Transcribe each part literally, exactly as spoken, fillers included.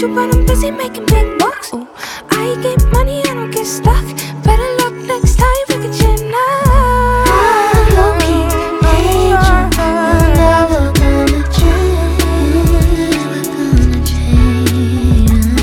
you, but I'm busy making big bucks. Ooh, I get money, I don't get stuck. Better luck next time, we can chin up. I low-key hate you. You're never gonna change. Never gonna change.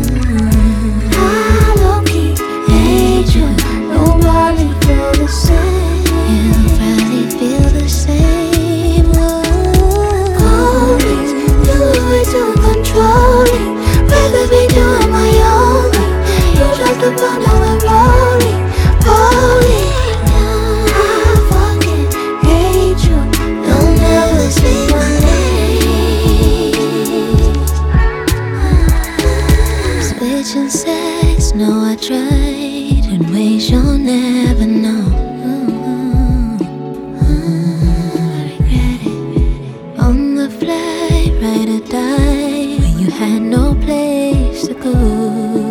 I low-key hate you. Nobody feel the same. You probably feel the same. Always, you're way too controlling. Rather be doing my own thing. You dropped the ball, now I'm rolling, rolling. I fucking hate you. Don't ever say my name. Switching sex, no, I tried in ways you'll never know. I regret it. On the fly, ride or die, when you had no place to go.